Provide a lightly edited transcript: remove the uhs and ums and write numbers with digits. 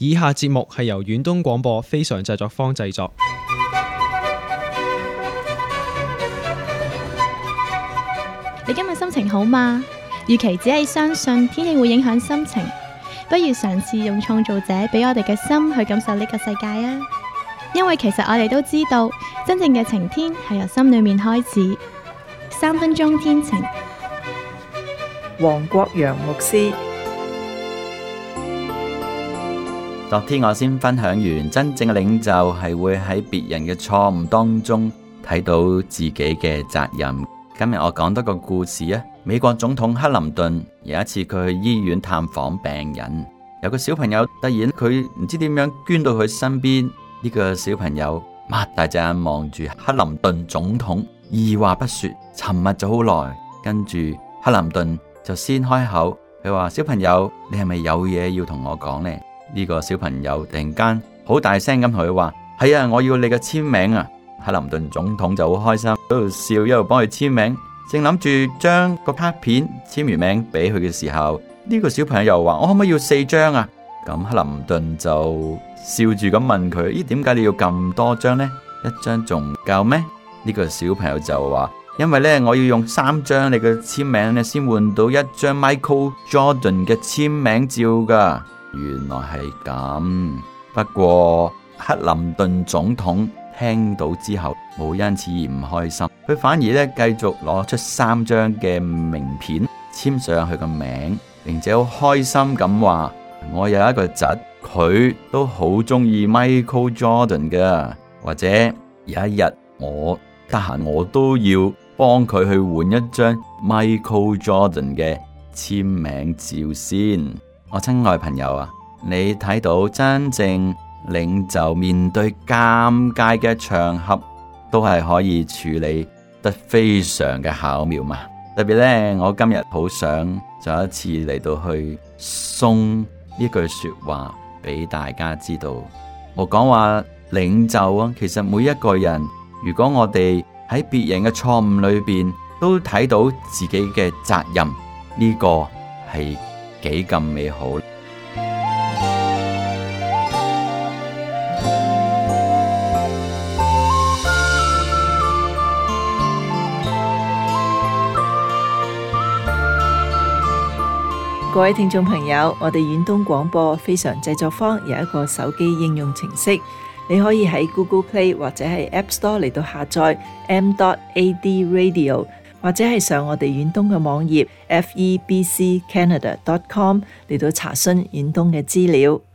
以下節目係由遠東廣播非常製作坊製作。 你今日心情好嗎？與其只係相信天氣會影響心情，不如嘗試用創造者俾我哋嘅心去感受呢個世界啊！因為其實我哋都知道，真正嘅晴天係由心裏面開始。3分鐘天晴， 黃國陽牧師。 昨天我先分享完，真正嘅領袖係會喺別人嘅錯誤當中睇到自己嘅責任。今日我講多個故事啊。美國總統克林頓有一次佢去醫院探訪病人，有個小朋友突然佢唔知點樣捐到佢身邊，呢個小朋友擘大隻眼望住克林頓總統，二話不說沉默咗好耐，跟住克林頓就先開口，佢話：小朋友，你係咪有嘢要同我講呢？呢個小朋友突然間好大聲咁同佢話：係啊，我要你嘅簽名啊！克林頓總統就好開心，喺度笑，一路幫佢簽名。正諗住將個卡片簽完名俾佢嘅時候，呢個小朋友又話：我可唔可以要4張啊？咁克林頓就笑住咁問佢：咦，點解你要咁多張呢？1張仲唔夠咩？呢個小朋友就話：因為呢，我要用3張你嘅簽名呢，先換到1張 Michael Jordan 嘅簽名照噶。原來係咁。不過克林頓總統聽到之後冇因此而唔開心，佢反而咧繼續攞出3張嘅名片簽上佢個名，並且好開心咁話：我有一個侄，佢都好中意 Michael Jordan 噶，或者有一日我得閒我都要幫佢去換1張 Michael Jordan 嘅簽名照先。我親愛朋友啊，你睇到真正領袖面對尷尬嘅場合都係可以處理得非常嘅巧妙嘛。特別呢，我今日好想再一次嚟到去送呢句說話俾大家知道。我講話領袖啊，其實每一個人，如果我哋喺別人嘅錯誤裏邊都睇到自己嘅責任，呢個係幾咁美好。 各位聽眾朋友，我哋遠東廣播非常製作坊有一個手機應用程式，你可以喺 Google Play 或者係 App Store 嚟到下載 m.ad radio， 或者係上我哋遠東嘅網頁 febccanada.com 嚟到查詢遠東嘅資料。